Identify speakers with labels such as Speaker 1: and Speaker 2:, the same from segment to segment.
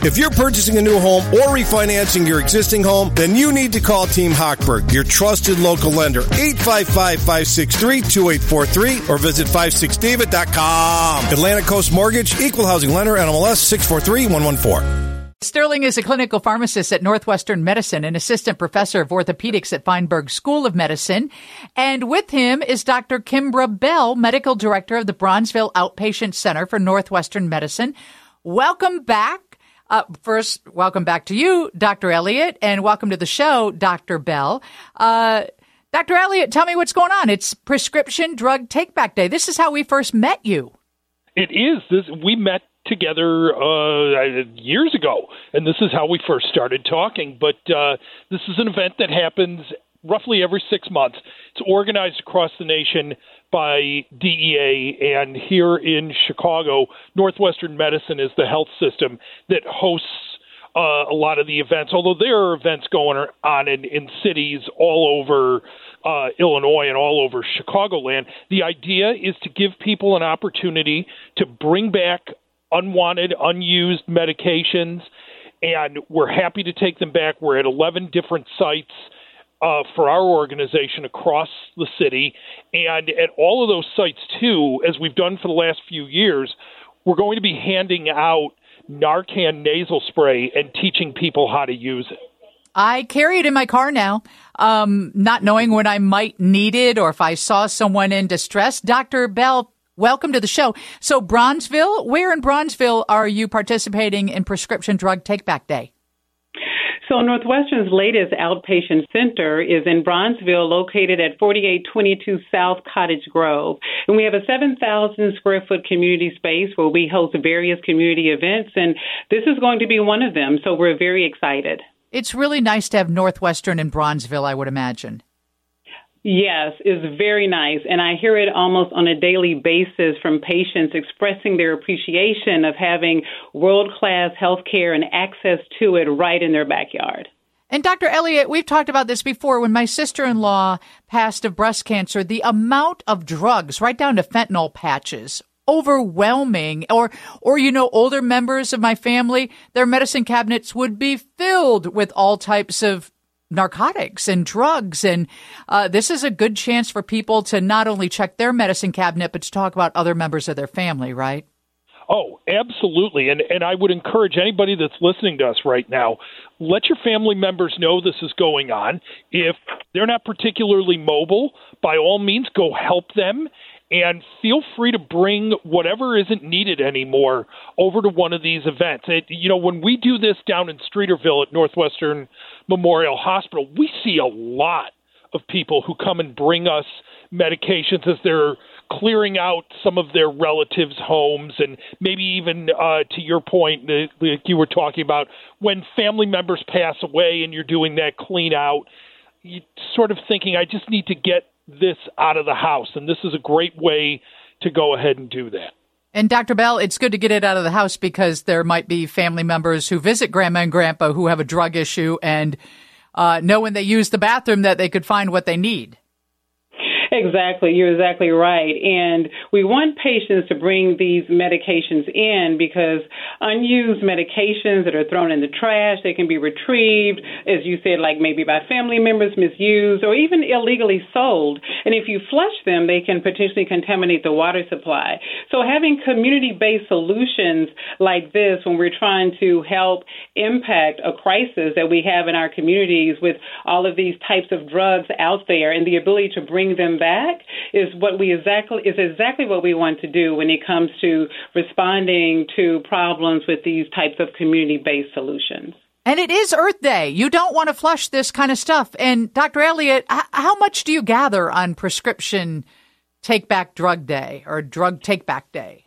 Speaker 1: If you're purchasing a new home or refinancing your existing home, then you need to call Team Hochberg, your trusted local lender, 855-563-2843, or visit 56david.com. Atlantic Coast Mortgage, Equal Housing Lender, NMLS 643114.
Speaker 2: Sterling is a clinical pharmacist at Northwestern Medicine and assistant professor of orthopedics at Feinberg School of Medicine. And with him is Dr. Kimbra Bell, medical director of the Bronzeville Outpatient Center for Northwestern Medicine. Welcome back. First, welcome back to you, Dr. Elliott, and welcome to the show, Dr. Bell. Dr. Elliott, tell me what's going on. It's Prescription Drug Take-Back Day. This is how we first met you.
Speaker 3: It is. We met together years ago, and this is how we first started talking. But this is an event that happens roughly every 6 months. It's organized across the nation by DEA, and here in Chicago, Northwestern Medicine is the health system that hosts a lot of the events, although there are events going on in cities all over Illinois and all over Chicagoland. The idea is to give people an opportunity to bring back unwanted, unused medications, and we're happy to take them back. We're at 11 different sites for our organization across the city, and at all of those sites, too, as we've done for the last few years, we're going to be handing out Narcan nasal spray and teaching people how to use it.
Speaker 2: I carry it in my car now, not knowing when I might need it or if I saw someone in distress. Dr. Bell, welcome to the show. So Bronzeville, where in Bronzeville are you participating in Prescription Drug Take-Back Day?
Speaker 4: So Northwestern's latest outpatient center is in Bronzeville, located at 4822 South Cottage Grove. And we have a 7,000 square foot community space where we host various community events, and this is going to be one of them. So we're very excited.
Speaker 2: It's really nice to have Northwestern in Bronzeville, I would imagine.
Speaker 4: Yes, it's very nice. And I hear it almost on a daily basis from patients expressing their appreciation of having world-class health care and access to it right in their backyard.
Speaker 2: And Dr. Elliott, we've talked about this before. When my sister-in-law passed of breast cancer, the amount of drugs, right down to fentanyl patches, overwhelming. Or older members of my family, their medicine cabinets would be filled with all types of narcotics and drugs. And this is a good chance for people to not only check their medicine cabinet, but to talk about other members of their family, right?
Speaker 3: Oh, absolutely. And I would encourage anybody that's listening to us right now, let your family members know this is going on. If they're not particularly mobile, by all means, go help them. And feel free to bring whatever isn't needed anymore over to one of these events. When we do this down in Streeterville at Northwestern Memorial Hospital, we see a lot of people who come and bring us medications as they're clearing out some of their relatives' homes, and maybe even, to your point, like you were talking about, when family members pass away and you're doing that clean out, you're sort of thinking, I just need to get this out of the house, and this is a great way to go ahead and do that.
Speaker 2: And Dr. Bell, it's good to get it out of the house because there might be family members who visit grandma and grandpa who have a drug issue and know when they use the bathroom that they could find what they need.
Speaker 4: Exactly. You're exactly right. And we want patients to bring these medications in because unused medications that are thrown in the trash, they can be retrieved, as you said, like maybe by family members, misused, or even illegally sold. And if you flush them, they can potentially contaminate the water supply. So having community-based solutions like this when we're trying to help impact a crisis that we have in our communities with all of these types of drugs out there and the ability to bring them back is exactly what we want to do when it comes to responding to problems with these types of community-based solutions.
Speaker 2: And it is Earth Day. You don't want to flush this kind of stuff. And Dr. Elliott, how much do you gather on Prescription Take-Back Drug Day or Drug Take-Back Day?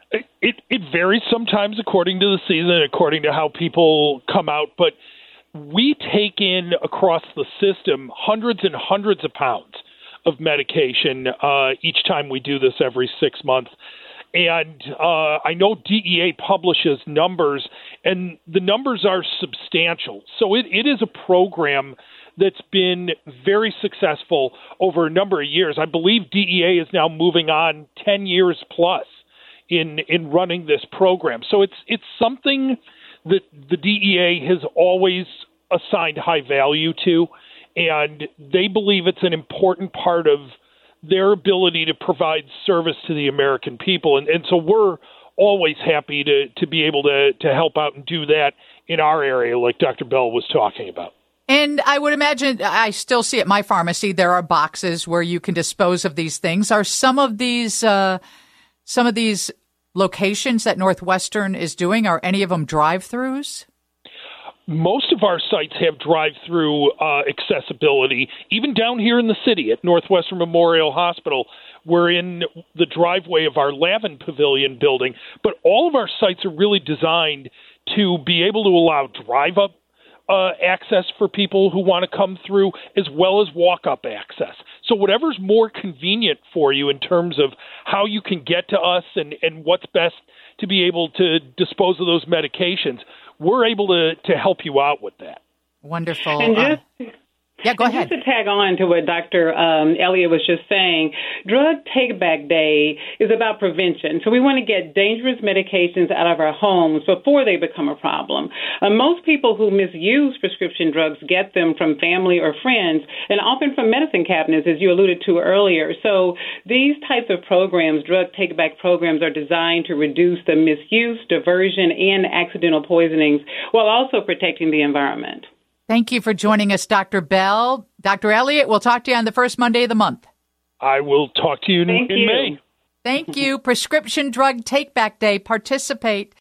Speaker 3: It varies sometimes according to the season, according to how people come out. But we take in across the system hundreds and hundreds of pounds of medication each time we do this every 6 months. And I know DEA publishes numbers, and the numbers are substantial. So it is a program that's been very successful over a number of years. I believe DEA is now moving on 10 years plus in running this program. So it's something that the DEA has always assigned high value to, and they believe it's an important part of their ability to provide service to the American people. And so we're always happy to be able to help out and do that in our area, like Dr. Bell was talking about.
Speaker 2: And I would imagine, I still see at my pharmacy, there are boxes where you can dispose of these things. Are some of these locations that Northwestern is doing, are any of them drive-throughs?
Speaker 3: Most of our sites have drive-through accessibility. Even down here in the city at Northwestern Memorial Hospital, we're in the driveway of our Lavin Pavilion building. But all of our sites are really designed to be able to allow drive-up access for people who want to come through, as well as walk-up access. So whatever's more convenient for you in terms of how you can get to us and what's best to be able to dispose of those medications, we're able to help you out with that.
Speaker 2: Wonderful.
Speaker 4: And
Speaker 2: go ahead.
Speaker 4: Just to tag on to what Dr. Elliott was just saying, Drug Take-Back Day is about prevention. So we want to get dangerous medications out of our homes before they become a problem. Most people who misuse prescription drugs get them from family or friends, and often from medicine cabinets, as you alluded to earlier. So these types of programs, drug take-back programs, are designed to reduce the misuse, diversion, and accidental poisonings, while also protecting the environment.
Speaker 2: Thank you for joining us, Dr. Bell. Dr. Elliott, we'll talk to you on the first Monday of the month.
Speaker 3: I will talk to you in May.
Speaker 2: Thank you. Prescription Drug Take-Back Day. Participate.